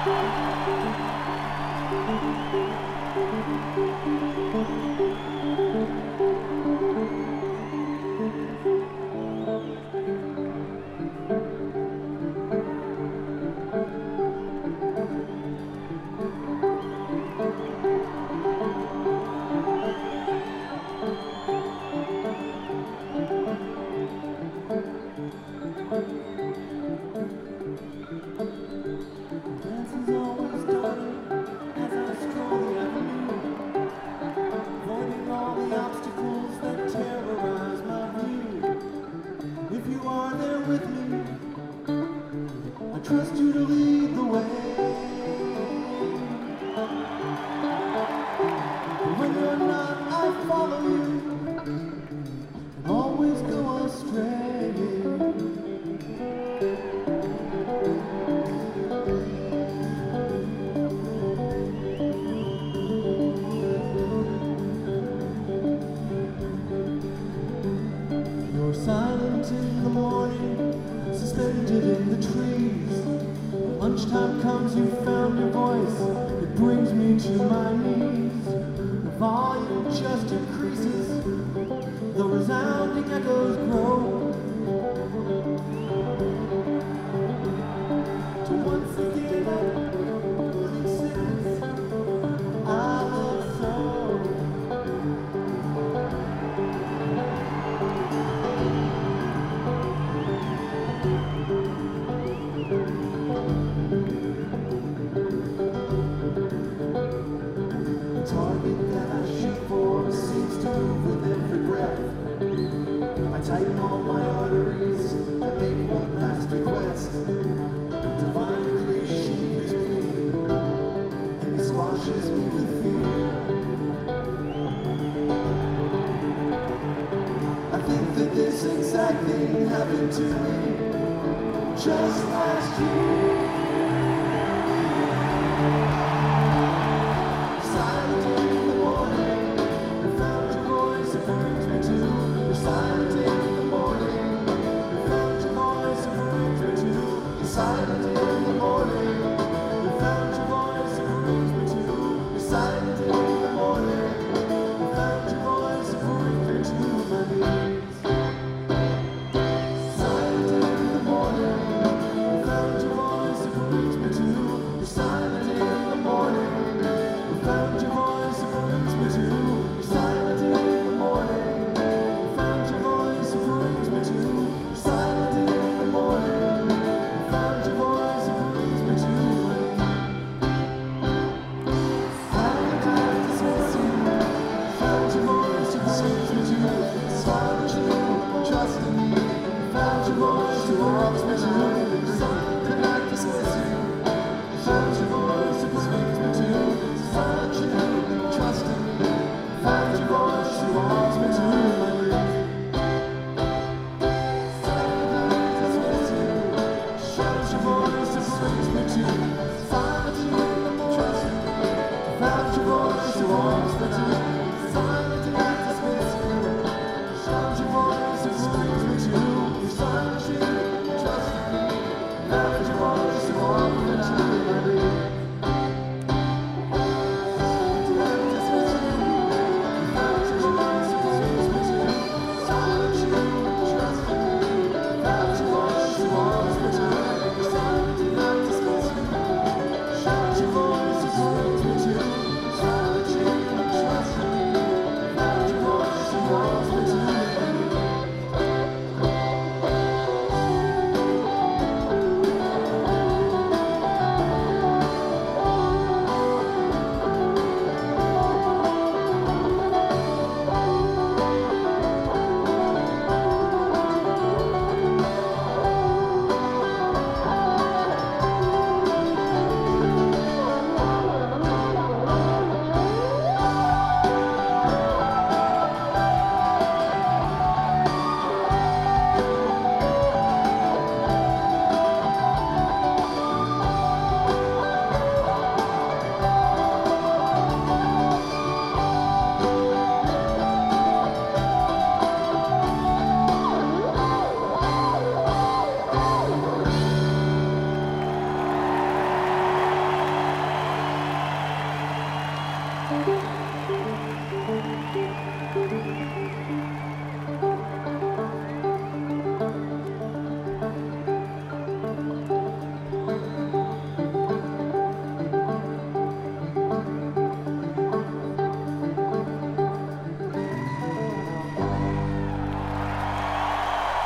Trust you to lead the way. But when you're not, I follow you and always go astray. You're silent in the morning, suspended in the trees. Lunchtime comes, you found your voice, it brings me to my knees. The volume just increases, the resounding echoes grow. To once again, since I love so. The target that I shoot for seems to move with every breath. I tighten all my arteries and make one last request. Divine creation hears me, and he squashes me with fear. I think that this exact thing happened to me just last year. Silent in the morning, you found your voice and brings me to. You're silent in the morning, you found your voice and brings me to my knees. Silent in the morning, you found your voice Thank you.